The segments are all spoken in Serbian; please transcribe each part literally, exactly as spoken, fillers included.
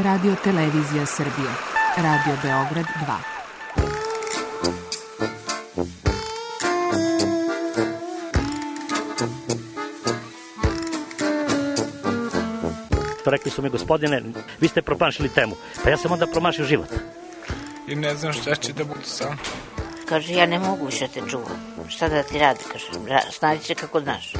Radio Televizija Srbije, Radio Beograd dva. Rekli su mi, gospodine, vi ste promašili temu. Pa ja sam onda promašio život. I ne znam šta će da budu sam. Kaže, ja ne mogu više te čuvam. Šta da ti radi, kaže, snađi se kako znaš.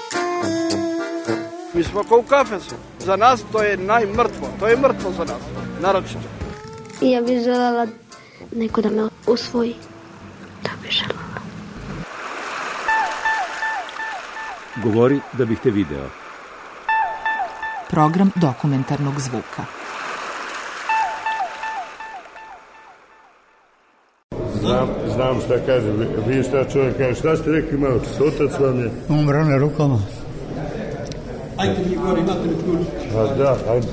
Mi smo kao u kafesu. Za nas to je najmrtvo. To je mrtvo za nas, naročito. I ja bih želela neko da me usvoji. Da bih želela. Govori da bih te video. Program dokumentarnog zvuka. Znam, znam šta kaže. Vi šta čovjek kaže? Šta ste rekli malo? Otac vam je? Umro na rukama. Ajde mi gori, imate mi tkuži. A da, ajde.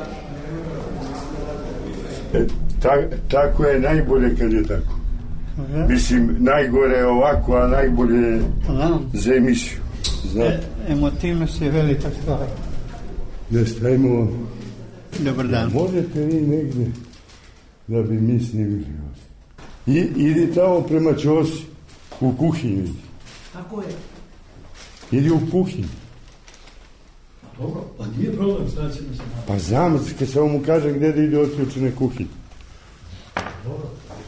E, ta, tako je najbolje kad je tako. Ja. Mislim, najgore je ovako, a najbolje je za emisiju. Znate? E, emotivno se veli tak stvari. Da stavimo... Dobar dan. Možete vi negdje da bi mi snimili vas. I, idi tamo prema Ćosi, u kuhinju. Tako je. Idi u kuhinju. Dobro, pa nije problem, znači mi se... Pa znam, kad samo mu kaže gdje da ide otključene kuhinje. Dobro.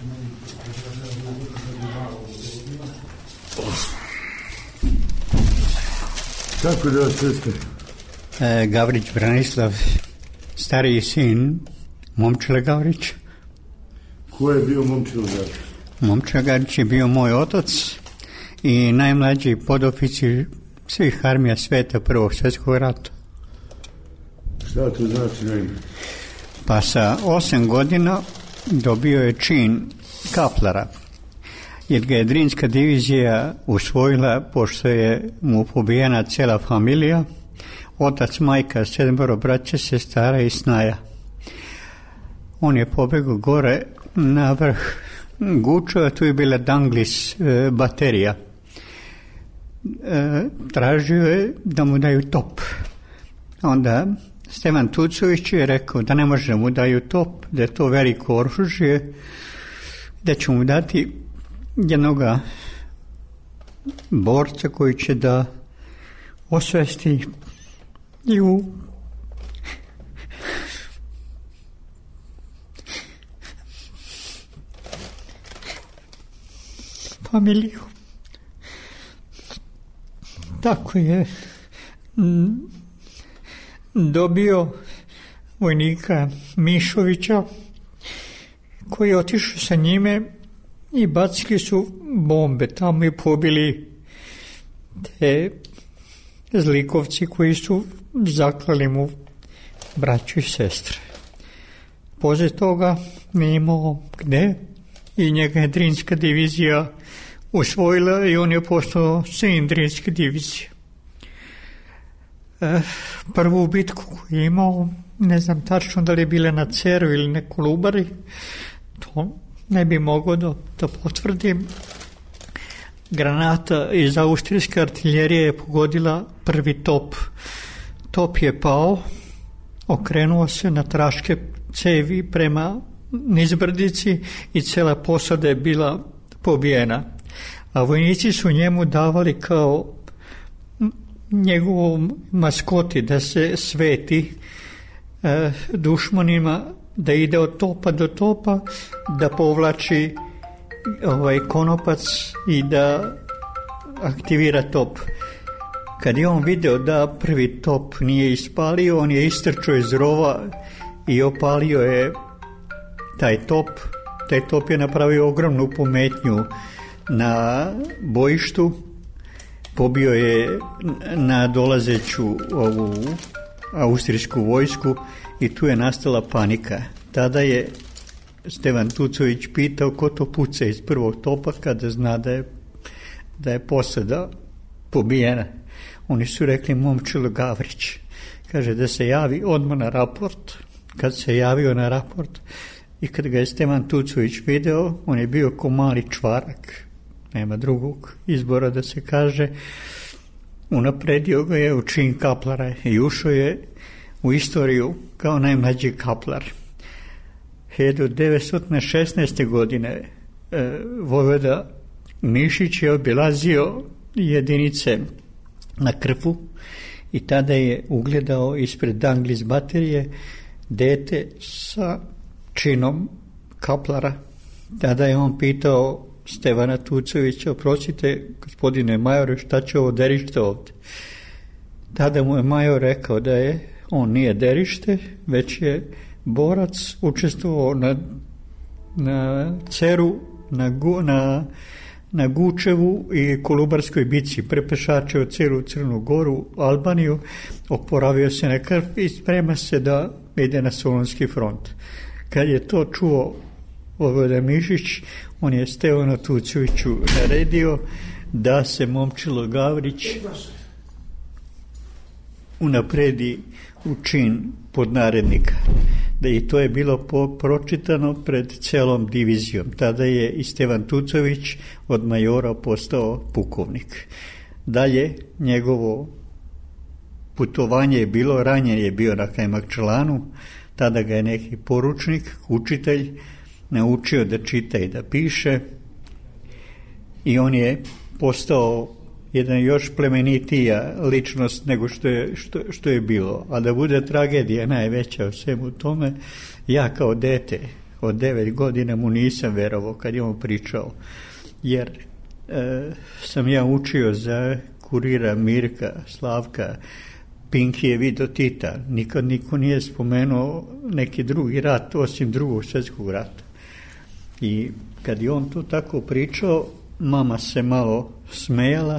Kako da vas sestre? E, Gavrić Branislav, stariji sin Momčila Gavrić. Ko je bio Momčilo Gavrić? Momčilo Gavrić je bio moj otac i najmlađi podoficir svih armija sveta Prvog svjetskog rata. Šta to znači na ime? Pa sa osam godina dobio je čin kaplara, jer ga je Drinska divizija usvojila pošto je mu pobijena cijela familija, otac, majka, sedmero braće, sestara i snaja. On je pobegao gore na vrh Gučeva, tu je bila Danglis e, baterija. E, tražio je da mu daju top. Onda Stevan Tucović je rekao da ne može da mu daju top, da je to veliko oružje, da će mu dati jednoga borca koji će da osvesti i u familiju. Tako je dobio vojnika Mišovića koji je otišao sa njime i bacili su bombe tamo i pobili te zlikovci koji su zaklali mu braću i sestre. Poslije toga nije imao gde i njega je Drinska divizija usvojila i on je postao sin Drinske divizije. E, prvu bitku koju je imao, ne znam tačno da li je bila na Ceru ili na Kolubari, to ne bi mogao da, da potvrdim. Granata iz austrijske artiljerije je pogodila prvi top. Top je pao, okrenuo se na traške cevi prema nizbrdici i cela posada je bila pobijena. A vojnici su njemu davali kao njegovom maskoti da se sveti e, dušmanima, da ide od topa do topa, da povlači ovaj konopac i da aktivira top. Kad je on video da prvi top nije ispalio, on je istrčao iz rova i opalio je taj top. Taj top je napravio ogromnu pometnju na bojištu, pobio je na dolazeću ovu austrijsku vojsku i tu je nastala panika. Tada je Stevan Tucović pitao ko to puca iz prvog topa kada zna da je, da je posada pobijena. Oni su rekli Momčilo Gavrić. Kaže da se javi odmah na raport. Kad se javio na raport i kad ga je Stevan Tucović video, on je bio ko mali čvarak. Nema drugog izbora da se kaže. Unapredio ga je u čin kaplara i ušao je u istoriju kao najmlađi kaplar. hiljadu devetsto šesnaeste. godine e, vojvoda Mišić je obilazio jedinice na Krfu i tada je ugledao ispred Danglis baterije dete sa činom kaplara. Tada je on pitao Stevana Tucovića, oprostite, gospodine majore, šta će ovo derište ovdje? Tada mu je major rekao da je on nije derište, već je borac učestvovao na, na Ceru, na, gu, na, na Gučevu i Kolubarskoj bici, prepešačio celu Crnu Goru, Albaniju, oporavio se na krv i sprema se da ide na Solunski front. Kad je to čuo vojvoda Mišić, on je Stevanu Tucoviću naredio da se Momčilo Gavrić unapredi u čin podnarednika. Da i to je bilo po, pročitano pred celom divizijom. Tada je i Stevan Tucović od majora postao pukovnik. Dalje njegovo putovanje je bilo, ranjen je bio na Kajmakčalanu, tada ga je neki poručnik, učitelj, naučio da čita i da piše i on je postao jedan još plemenitija ličnost nego što je, što, što je bilo. A da bude tragedija najveća u svemu tome, ja kao dete od devet godina mu nisam verovao kad je on pričao, jer e, sam ja učio za kurira Mirka, Slavka, Pinkije video Tita. Nikad niko nije spomenuo neki drugi rat osim drugog svjetskog rata. I kad je on to tako pričao, mama se malo smejala,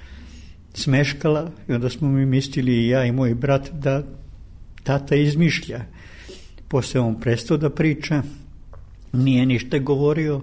smeškala i onda smo mi mislili i ja i moj brat da tata izmišlja. Poslije on prestao da priča, nije ništa govorio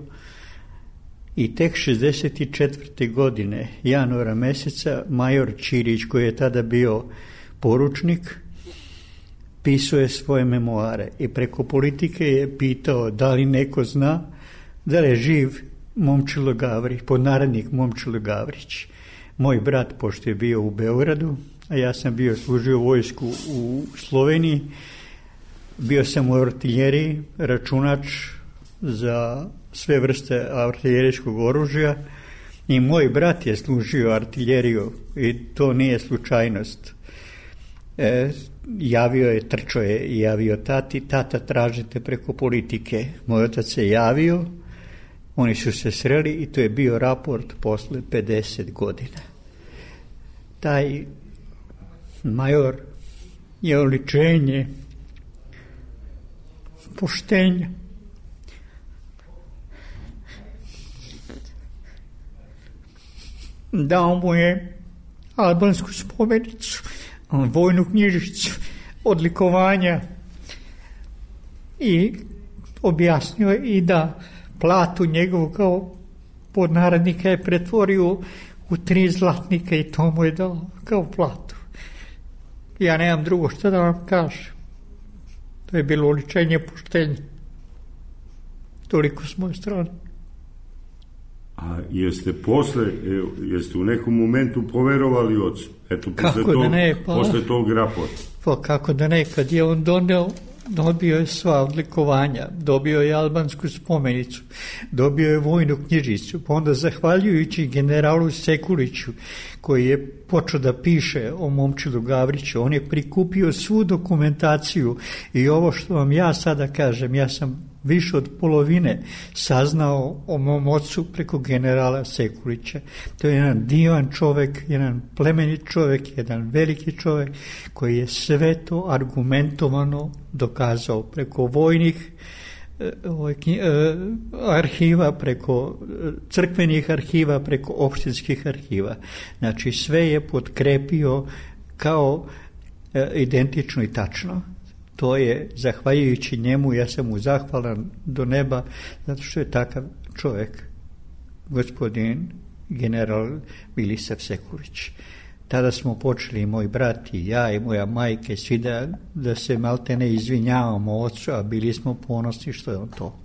i tek šezdeset četvrte. godine, januara meseca, major Ćirić, koji je tada bio poručnik, pisao je svoje memoare i preko politike je pitao da li neko zna da li je živ Momčilo Gavrić, podnarednik Momčilo Gavrić. Moj brat, pošto je bio u Beogradu, a ja sam bio služio vojsku u Sloveniji, bio sam u artiljeriji, računač za sve vrste artiljerijskog oružja i moj brat je služio artiljeriju i to nije slučajnost. E, javio je, trčao je i javio tati, tata tražite preko politike. Moj otac se javio, oni su se sreli i to je bio raport posle pedeset godina. Taj major je oličenje poštenja. Dao mu je albansku spomenicu, vojnu knjižicu, odlikovanja i objasnio je i da platu njegovu kao podnarednika je pretvorio u tri zlatnika i to mu je dao kao platu. Ja nemam drugo što da vam kažem. To je bilo oličenje poštenja. Toliko s moje strane. A jeste posle, jeste u nekom momentu poverovali ocu? Eto, posle, kako tog, da ne, pa, posle tog raporta. Pa kako da ne, kad je on doneo, dobio je sva odlikovanja, dobio je albansku spomenicu, dobio je vojnu knjižicu, pa onda zahvaljujući generalu Sekuliću, koji je počeo da piše o Momčilu Gavriću, on je prikupio svu dokumentaciju i ovo što vam ja sada kažem, ja sam više od polovine saznao o mom ocu preko generala Sekulića. To je jedan divan čovjek, jedan plemenit čovjek, jedan veliki čovjek koji je sve to argumentovano dokazao preko vojnih arhiva, preko crkvenih arhiva, preko opštinskih arhiva. Znači sve je potkrepio kao identično i tačno. To je, zahvaljujući njemu, ja sam mu zahvalan do neba, zato što je takav čovjek, gospodin general Milisav Sekulić. Tada smo počeli, moj brat i ja i moja majka, svi da, da se malte ne izvinjavamo ocu, a bili smo ponosni što je on to.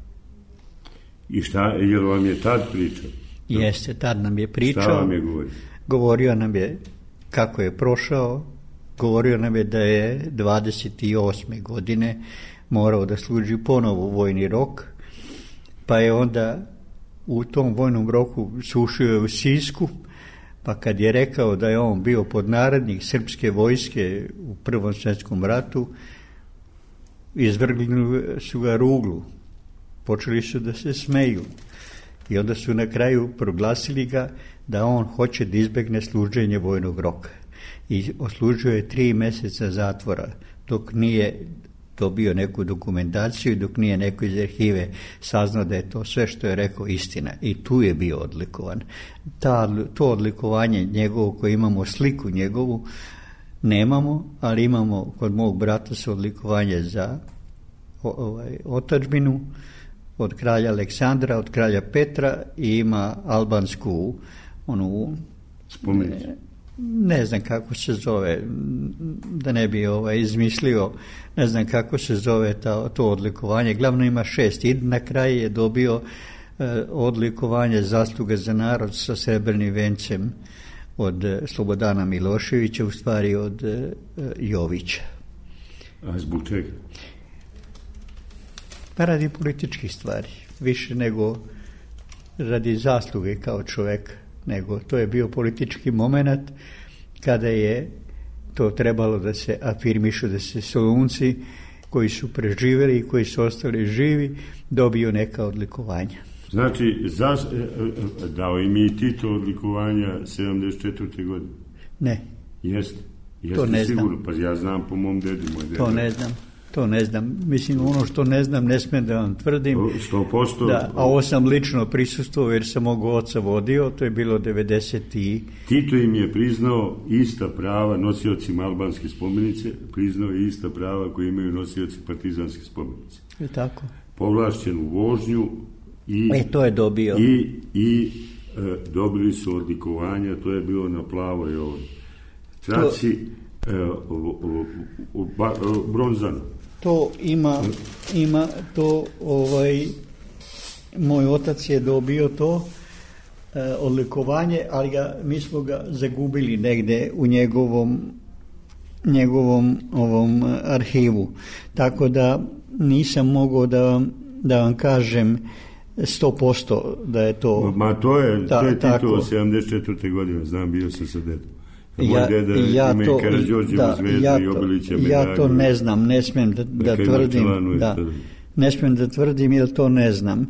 I šta, jer vam je tad pričao? Jeste, tad nam je pričao. Šta vam je govorio? Govorio nam je kako je prošao, govorio nam je da je dvadeset osme godine morao da služi ponovo vojni rok, pa je onda u tom vojnom roku sušio je u Sisku, pa kad je rekao da je on bio podnarednik srpske vojske u Prvom svjetskom ratu, izvrgli su ga ruglu, počeli su da se smeju i onda su na kraju proglasili ga da on hoće da izbegne služenje vojnog roka i oslužio je tri meseca zatvora dok nije dobio neku dokumentaciju i dok nije neko iz arhive saznao da je to sve što je rekao istina i tu je bio odlikovan. Ta, to odlikovanje njegovo koje imamo sliku njegovu nemamo, ali imamo kod mog brata su odlikovanje za ovaj, otadžbinu od kralja Aleksandra, od kralja Petra i ima albansku onu spomenicu. Ne znam kako se zove, da ne bi ovaj, izmislio, ne znam kako se zove ta, to odlikovanje. Glavno ima šest i na kraju je dobio eh, odlikovanje zasluga za narod sa srebrnim vencem od eh, Slobodana Miloševića, u stvari od eh, Jovića. A zbog čega? Pa radi političkih stvari, više nego radi zasluge kao čovjek, nego to je bio politički moment kada je to trebalo da se afirmišu, da se Solunci koji su preživjeli i koji su ostali živi dobiju neka odlikovanja. Znači, zas, dao im i Tito odlikovanja sedamdeset četvrte godine? Ne. Jeste? Jeste to ne sigurno? znam. Pa ja znam po mom dedi, moj dedi. To ne znam. To ne znam. Mislim, ono što ne znam, ne smijem da vam tvrdim. sto posto. Da, a ovo sam lično prisustvovao jer sam mog oca vodio, to je bilo devedeset i... Tito im je priznao ista prava nosiocima albanske spomenice, priznao je ista prava koje imaju nosioci partizanske spomenice. Je tako? Povlašćenu vožnju i... E, to je dobio. I, i e, dobili su odlikovanja, to je bilo na plavoj ovoj traci, to... e, o, o, o, o, bronzano. To ima, ima to, ovaj, moj otac je dobio to e, odlikovanje, ali ga, mi smo ga zagubili negde u njegovom, njegovom ovom arhivu. Tako da nisam mogao da vam, da vam kažem sto posto da je to... Ma to je, ta, to je Tito tako. sedamdeset četvrte godine, znam, bio sam sa dedom. Moj Ja, deda ja ima to, i Karađorđevu da, zvezdu ja i to, Obilića medalju. ja to ne znam, ne smijem da, da tvrdim, da, ne smijem da tvrdim jer to ne znam.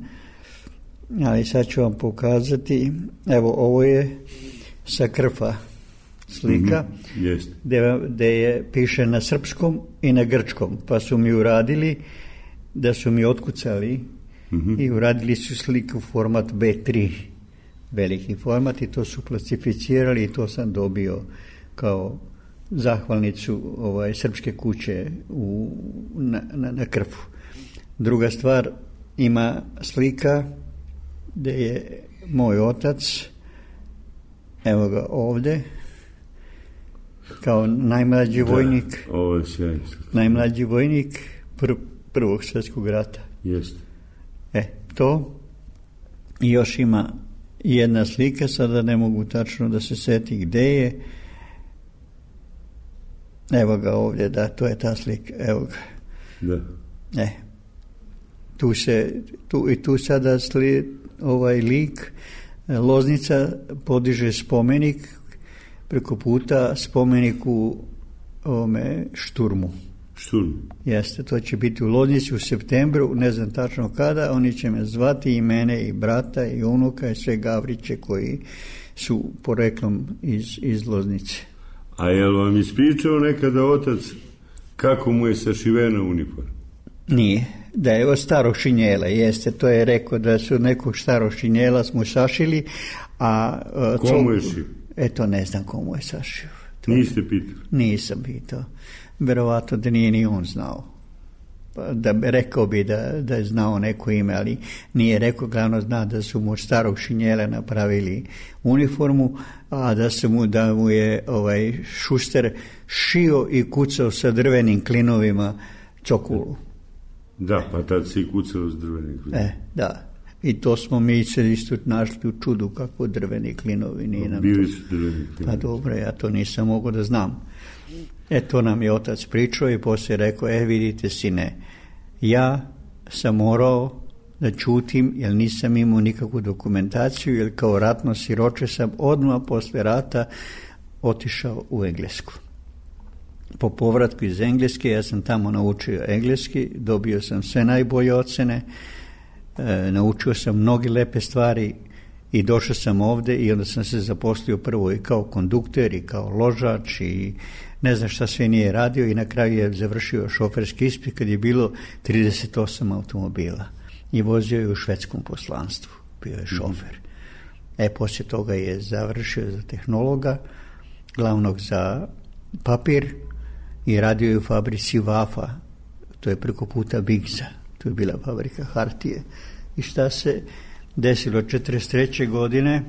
Ali sad ću vam pokazati, evo ovo je sa Krfa slika, mm-hmm, yes. gde, gde je piše na srpskom i na grčkom, pa su mi uradili, da su mi otkucali mm-hmm. i uradili su sliku format be tri. Veliki format i to su klasificirali i to sam dobio kao zahvalnicu ovaj, srpske kuće u, na, na, na Krfu. Druga stvar, ima slika gdje je moj otac, evo ga ovdje, kao najmlađi da, vojnik, ovo je sjajno. najmlađi vojnik pr, prvog svjetskog rata. Jeste. E, to i još ima jedna slika, sada ne mogu tačno da se seti gde je. Evo ga ovdje, da, to je ta slika, evo ga. Da. E, tu se, tu, i tu sada sli, ovaj lik, Loznica podiže spomenik, preko puta spomenik u ovome Šturmu. Šturm. Jeste, to će biti u Loznici u septembru, ne znam tačno kada, oni će me zvati i mene i brata i unuka i sve Gavriće koji su poreklom iz, iz Loznice. A je li vam ispričao nekada otac kako mu je sašivena uniforma? Nije, da je od starog šinjela, jeste, to je rekao da su nekog starog šinjela smo sašili, a... Komu je šio? Eto, ne znam komu je sašio. To niste pitali? Nisam pitao. Verovatno da nije ni on znao. Da rekao bi da, da je znao neko ime, ali nije rekao, glavno zna da su mu od starog šinjela napravili uniformu, a da su mu, da mu je ovaj Šuster šio i kucao sa drvenim klinovima cokulu. Da, pa tad se i kucao s drvenim klinovima. E, da. I to smo mi se isto našli u čudu kako drveni klinovi. Nije nam Bili to... su drveni klinovi. Pa dobro, ja to nisam mogao da znam. E to nam je otac pričao i poslije rekao, e vidite sine, ja sam morao da čutim jer nisam imao nikakvu dokumentaciju jer kao ratno siroče sam odmah posle rata otišao u Englesku. Po povratku iz Engleske ja sam tamo naučio engleski, dobio sam sve najbolje ocene, e, naučio sam mnoge lepe stvari i došao sam ovde i onda sam se zaposlio prvo i kao kondukter i kao ložač i ne znam šta sve nije radio i na kraju je završio šoferski ispit kad je bilo trideset osam automobila i vozio je u švedskom poslanstvu, bio je šofer. E, poslije toga je završio za tehnologa, glavnog za papir i radio je u fabrici Vafa, to je preko puta Bigza, to je bila fabrika hartije. I šta se desilo četrdeset treće godine,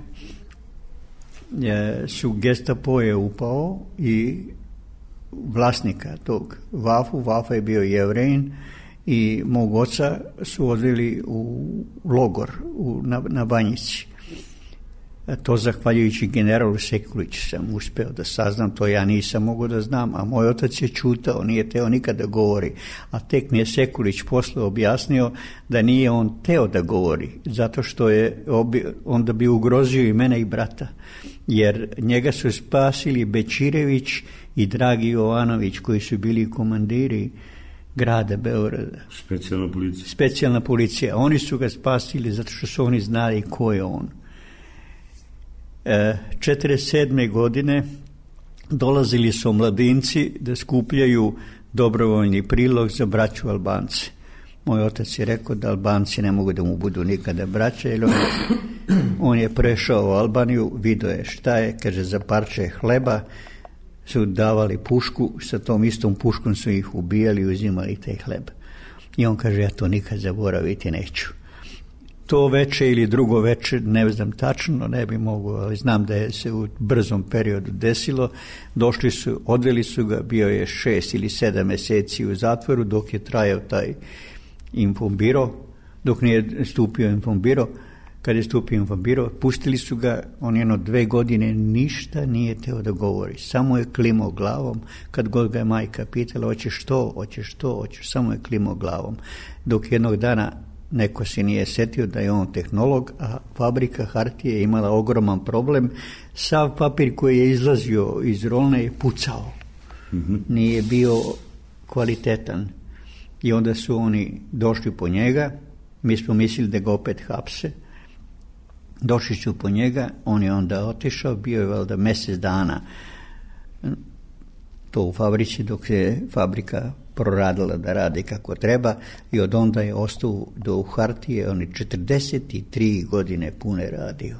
je, su Gestapo je upao i vlasnika tog Vafu, Vafa je bio Jevrejin i mog oca su odveli u logor u, na, na Banjici. A to zahvaljujući generalu Sekuliću sam uspeo da saznam, to ja nisam mogao da znam, a moj otac je čutao, nije teo nikada da govori, a tek mi je Sekulić posle objasnio da nije on teo da govori, zato što je obi, onda bi ugrozio i mene i brata, jer njega su spasili Bečirević i Dragi Jovanović koji su bili komandiri grada Beograda. Specijalna policija. Specijalna policija. Oni su ga spasili zato što su oni znali ko je on. četrdeset sedme godine dolazili su mladinci da skupljaju dobrovoljni prilog za braću Albance. Moj otac je rekao da Albanci ne mogu da mu budu nikada braća, jer on, on je prešao u Albaniju, vidio je šta je, kaže, za parče hleba su davali pušku, sa tom istom puškom su ih ubijali i uzimali taj hleb. I on kaže, ja to nikad zaboraviti neću. To veče ili drugo veče, ne znam tačno, ne bi mogu, ali znam da je se u brzom periodu desilo. Došli su, odveli su ga, bio je šest ili sedam meseci u zatvoru dok je trajao taj infombiro, dok nije stupio infombiro. Kad je stupio infombiro, pustili su ga, on jedno dve godine ništa nije teo da govori, samo je klimao glavom. Kad god ga je majka pitala, hoćeš što, hoćeš što, hoćeš, samo je klimao glavom. Dok jednog dana neko se nije setio da je on tehnolog, a fabrika hartije je imala ogroman problem. Sav papir koji je izlazio iz rolne je pucao. Mm-hmm. Nije bio kvalitetan. I onda su oni došli po njega, mi smo mislili da ga opet hapse. Došli su po njega, on je onda otišao, bio je valjda mjesec dana to u fabrici dok je fabrika proradila da radi kako treba i od onda je ostao do u hartije, on je četrdeset tri godine pune radio.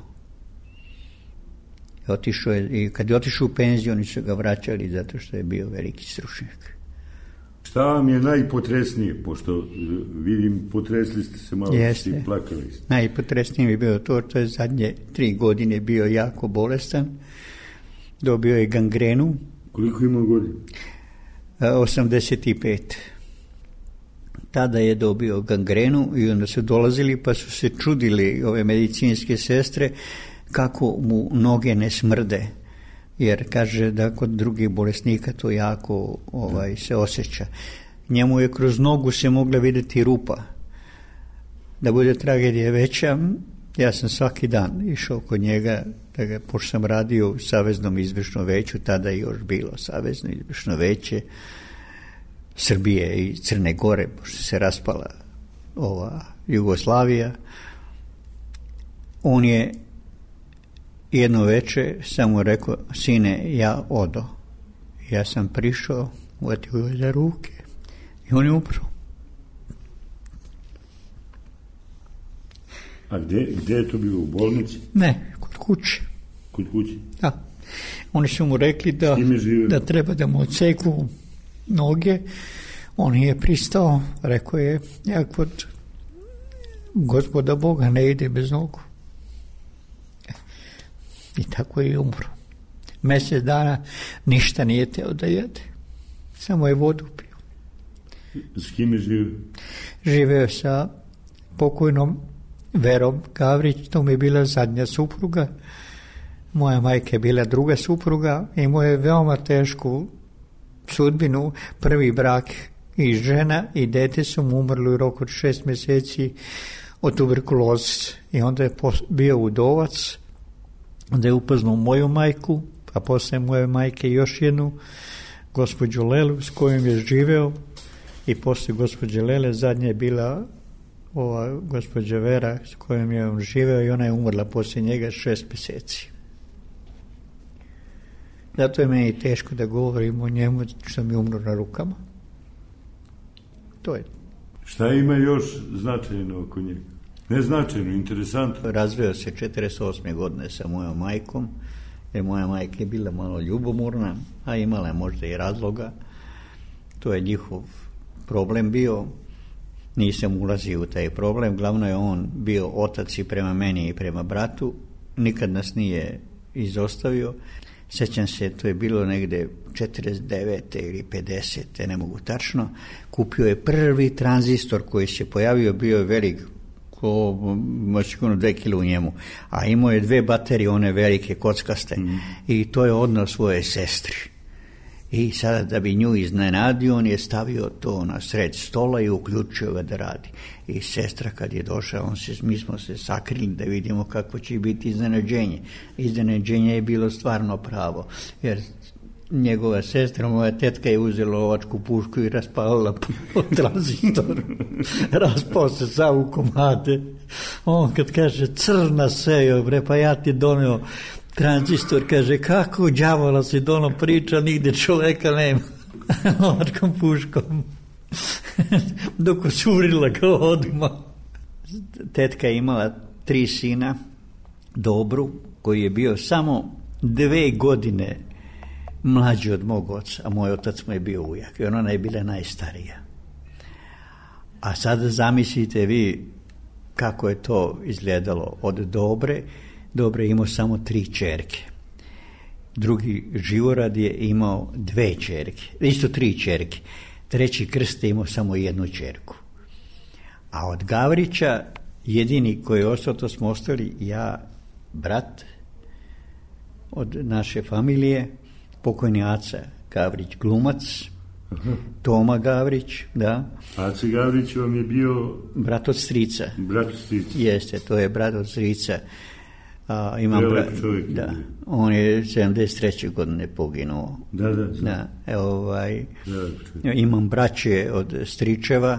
Otišao je, i kad je otišao u penziju, oni su ga vraćali zato što je bio veliki stručnjak. Šta vam je najpotresnije, pošto vidim potresli ste se malo, i plakali ste? Najpotresnije mi je bilo to što je zadnje tri godine bio jako bolestan, dobio je gangrenu. Koliko ima godina? osamdeset pet. Tada je dobio gangrenu i onda su dolazili pa su se čudili ove medicinske sestre kako mu noge ne smrde, jer kaže da kod drugih bolesnika to jako ovaj, se osjeća. Njemu je kroz nogu se mogla vidjeti rupa. Da bude tragedija veća, ja sam svaki dan išao kod njega, da ga, pošto sam radio u Saveznom izvršnom veću, tada je još bilo Savezno izvršno veće Srbije i Crne Gore, pošto se raspala ova Jugoslavija. On je jedno veče samo rekao, sine, ja odo. Ja sam prišao, uvatio ga za ruke i on je umro. A gde, gde je to bilo, u bolnici? Ne, kod kuće. Kod kuće? Da. Oni su mu rekli da, da treba da mu odseku noge. On je pristao, rekao je, ja kod Gospoda Boga ne ide bez nogu. I tako je umro. Mjesec dana ništa nije teo da jede. Samo je vodu pio. S kim je živio? Živeo sa pokojnom Vero Gavrić, to mi je bila zadnja supruga. Moja majka je bila druga supruga i moje veoma tešku sudbinu. Prvi brak i žena i dete su mu umrli u roku od šest mjeseci od tuberkuloze. I onda je bio udovac, onda je upoznao moju majku, a poslije moje majke još jednu, gospođu Lelu, s kojom je živeo, i poslije gospođe Lele zadnje je bila ova gospođa Vera s kojom je on živeo i ona je umrla poslije njega šest mjeseci. Zato je meni teško da govorim o njemu što mi umro na rukama. To je. Šta ima još značajno oko njega? Neznačajno, interesantno. Razveo se četrdeset osme godine sa mojom majkom, jer moja majka je bila malo ljubomorna, a imala je možda i razloga. To je njihov problem bio. Nisam ulazio u taj problem. Glavno je on bio otac i prema meni i prema bratu. Nikad nas nije izostavio. Sjećam se, to je bilo negde četrdeset devete ili pedesete, ne mogu tačno. Kupio je prvi tranzistor koji se pojavio, bio je velik, ko, sigurno dve kile u njemu, a imao je dve baterije, one velike, kockaste, mm. i to je odneo svoje sestri. I sada da bi nju iznenadio, on je stavio to na sred stola i uključio ga da radi. I sestra kad je došla, on se, mi smo se sakrili da vidimo kako će biti iznenađenje. Iznenađenje je bilo stvarno pravo, jer njegova sestra, moja tetka, je uzela lovačku pušku i raspalila po tranzistoru. Raspao se sav u komade. On kad kaže crna sejo, bre, pa ja ti doneo tranzistor, kaže, kako đavola si dono priča, nigde čoveka nema. Lovačkom puškom. Dok osurila ga odmah. Tetka je imala tri sina, Dobru, koji je bio samo dve godine mlađi od mog oca, a moj otac mu je bio ujak i ona je bila najstarija. A sada zamislite vi kako je to izgledalo od Dobre. Dobre je imao samo tri ćerke. Drugi Živorad je imao dve ćerke, isto tri ćerke. Treći Krst je imao samo jednu ćerku. A od Gavrića jedini koji je ostao, to smo ostali ja, brat od naše familije, pokojni Aca Gavrić glumac, aha. Toma Gavrić, da. Aca Gavrić vam je bio brat od strica. Brat od strica. Jeste, to je brat od strica. A, imam bra... čovjek, da. On je sedamdeset treće godine poginuo. Da, da. da. E, ovaj, da imam braće od stričeva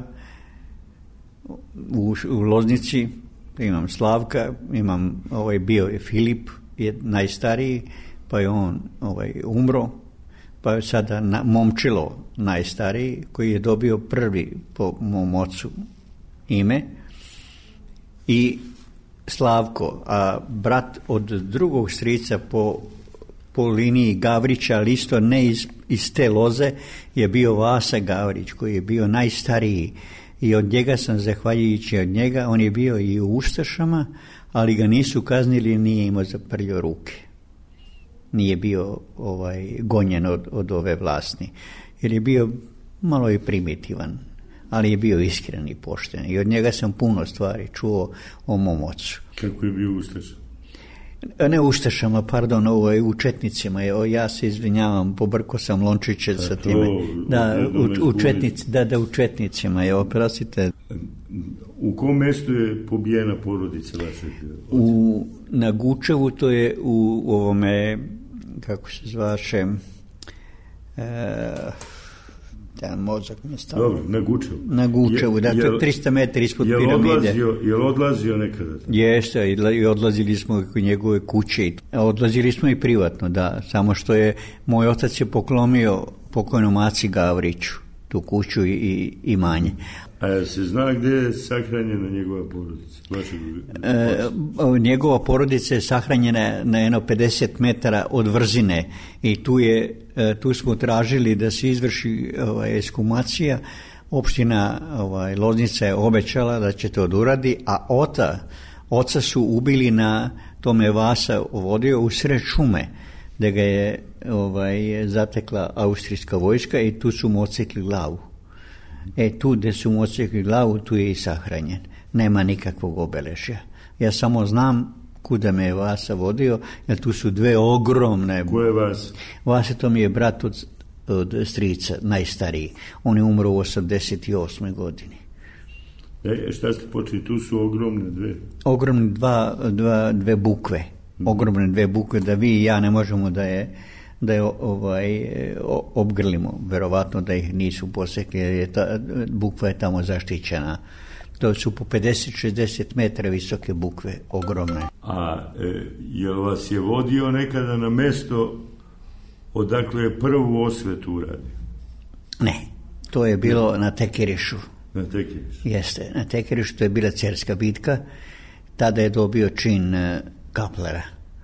u, u Loznici, imam Slavka, imam ovaj, bio je Filip, je najstariji, pa je on ovaj, umro, pa je sada na, Momčilo najstariji, koji je dobio prvi po mom ocu ime, i Slavko, a brat od drugog strica po, po liniji Gavrića, ali isto ne iz, iz te loze, je bio Vasa Gavrić, koji je bio najstariji, i od njega sam, zahvaljujući od njega, on je bio i u Ustašama, ali ga nisu kaznili, nije imao za prljo ruke. Nije bio ovaj, gonjen od, od ove vlasti, jer je bio malo i primitivan, ali je bio iskren i pošten. I od njega sam puno stvari čuo o mom ocu. Kako je bio Ustaša? Ne Ustašama, pardon, ovo je u Četnicima. Ja se izvinjavam, pobrko sam lončiće sa time. Da, u, u Četnici, da, da, u Četnicima je, oprostite. U kom mjestu je pobijena porodica vašeg oca? U, na Gučevu, to je u, u ovome, kako se zvaše, e, da, mozak mi je stavio. Dobro, na Gučevu. Na Gučevu, je, da, to je trista metara ispod je piramide. Odlazio, je li odlazio nekada? Jeste, i odlazili smo u njegove kuće. Odlazili smo i privatno, da, samo što je, moj otac je poklonio pokojnom Aci Gavriću tu kuću i imanje. A se zna gdje je sahranjena njegova porodica? E, njegova porodica je sahranjena na jedno pedeset metara od Vrzine i tu, je, tu smo tražili da se izvrši ovaj, ekshumacija. Opština ovaj, Loznica je obećala da će to uradi, a ota, oca su ubili na tome Vasa vodio u sred šume, da ga je ovaj, zatekla austrijska vojska i tu su mu odsekli glavu. E, tu gde su mu odsekli glavu, tu je i sahranjen. nema nikakvog obeležja. Ja samo znam kuda me je Vasa vodio, jer tu su dve ogromne... Ko je Vas? Vasa to mi je brat od, od strica, najstariji. On je umro u osamdeset osmoj godini. E, šta ste počeli? Tu su ogromne dve. Ogromne dva, dva, dve bukve. Ogromne dve bukve da vi i ja ne možemo da je, da je ovaj, obgrlimo. Verovatno da ih nisu posekli, jer je ta, bukva je tamo zaštićena. To su po pedeset šezdeset metara visoke bukve, ogromne. A e, jel vas je vodio nekada na mesto odakle je prvu osvetu uradio? Ne, to je bilo na Tekerišu. Na Tekerišu? Jeste, na Tekerišu, to je bila Cerska bitka. Tada je dobio čin kaplera.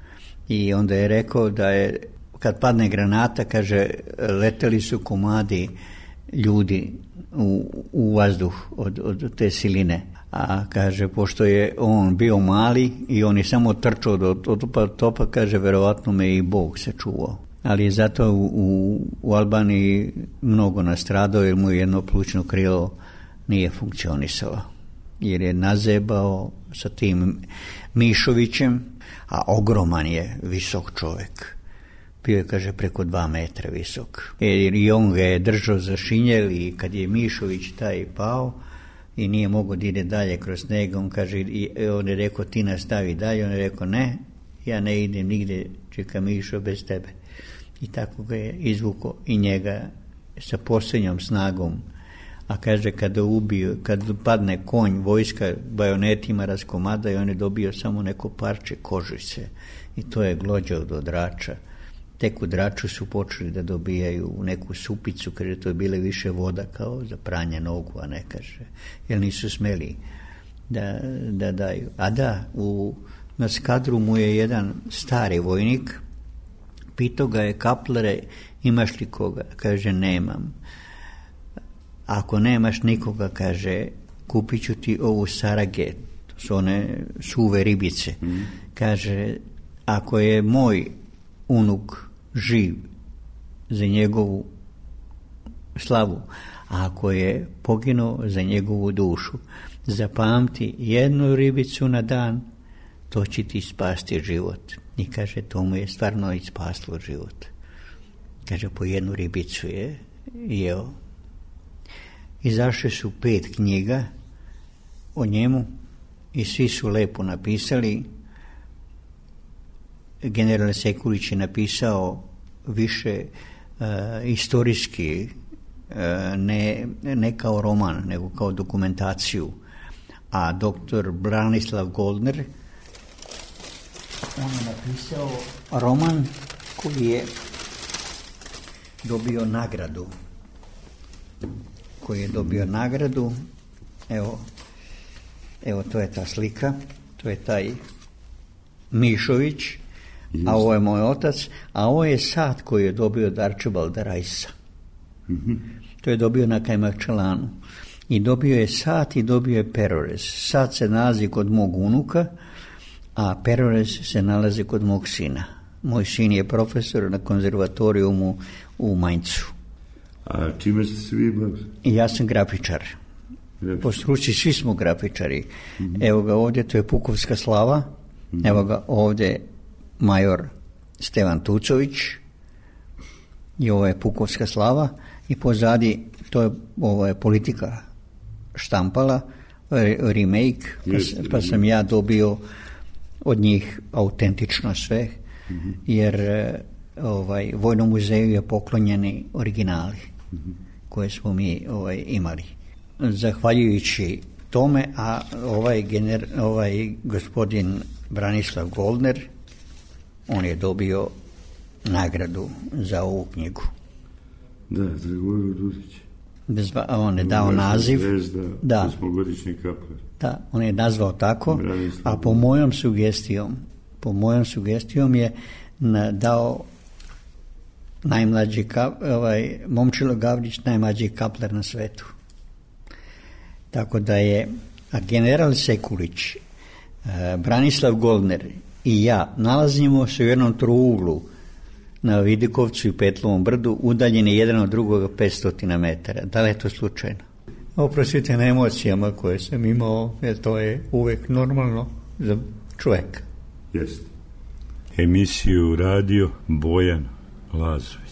I onda je rekao da je, kad padne granata, kaže, leteli su komadi ljudi u, u vazduh od, od te siline. A kaže, pošto je on bio mali i on je samo trčao do topa, topa, kaže, verovatno me i Bog sačuvao. Ali je zato u, u, u Albaniji mnogo nastradao, jer mu jedno plućno krilo nije funkcionisalo. Jer je nazebao sa tim Mišovićem, a ogroman je visok čovjek. Bio je, kaže, preko dva metra visok. Jer i on ga je držao za šinjel i kad je Mišović taj pao i nije mogao da ide dalje kroz sneg, on kaže, i on je rekao, ti nastavi dalje, on je rekao, ne, ja ne idem nigde, čeka Mišo bez tebe. I tako ga je izvukao i njega sa posljednjom snagom. A kaže, kada ubio, kad padne konj, vojska bajonetima raskomada i on je dobio samo neko parče kožice. I to je glođao do Drača. Tek u Draču su počeli da dobijaju neku supicu, kaže, to je bile više voda kao za pranje nogu, a ne, kaže, jer nisu smeli da, da daju. A da, u, na skadru mu je jedan stari vojnik, pitao ga je, kaplere, imaš li koga? Kaže, nemam. Ako nemaš nikoga, kaže, kupit ću ti ovu sarage, to su one suve ribice. Mm. Kaže, ako je moj unuk živ, za njegovu slavu, a ako je poginuo, za njegovu dušu, zapamti jednu ribicu na dan, to će ti spasti život. I kaže, to mu je stvarno i spaslo život. Kaže, po jednu ribicu je jeo. Izašle su pet knjiga o njemu i svi su lepo napisali. General Sekulić je napisao više uh, istorijski, uh, ne, ne kao roman, nego kao dokumentaciju. A doktor Branislav Goldner, on je napisao roman koji je dobio nagradu. koji je dobio nagradu. Evo, evo to je ta slika, to je taj Mišović, a ovo je moj otac, a ovo je sat koji je dobio od Arčibalda Rajsa. Mm-hmm. To je dobio na Kajmakčalanu. I dobio je sat i dobio je perorez. Sat se nalazi kod mog unuka, a perorez se nalazi kod mog sina. Moj sin je profesor na konzervatorijumu u Maincu. A čime ste svi bavili? Ja sam grafičar. Grafičar. Po struci svi smo grafičari. Mm-hmm. Evo ga ovdje, to je Pukovska slava. Mm-hmm. Evo ga ovdje major Stevan Tucović. I ovo je Pukovska slava. I pozadi, to je, ovo je Politika štampala, remake, pa, yes, pa sam ja dobio od njih autentično sve, mm-hmm. jer ovaj, Vojnom muzeju je poklonjeni originali mm-hmm. koje smo mi ovaj, imali. Zahvaljujući tome, a ovaj, gener, ovaj gospodin Branislav Goldner, on je dobio nagradu za ovu knjigu. Da, Dragoljub Dudić. Bez, on je dao naziv. Zvezda, da, osmogodišnji kaplar. Da, on je nazvao tako, a po mojom sugestijom, po mojom sugestijom je na, dao najmlađi kap, ovaj, Momčilo Gavrić, najmlađi kaplar na svetu. Tako da je a general Sekulić, Branislav Goldner i ja nalazimo se u jednom trouglu na Vidikovcu i Petlovom brdu, udaljeni jedan od drugoga petsto metara. Da li je to slučajno? oprostite na emocijama koje sam imao, jer to je uvek normalno za čovjeka. Jeste. Emisiju radio Bojan Lazović.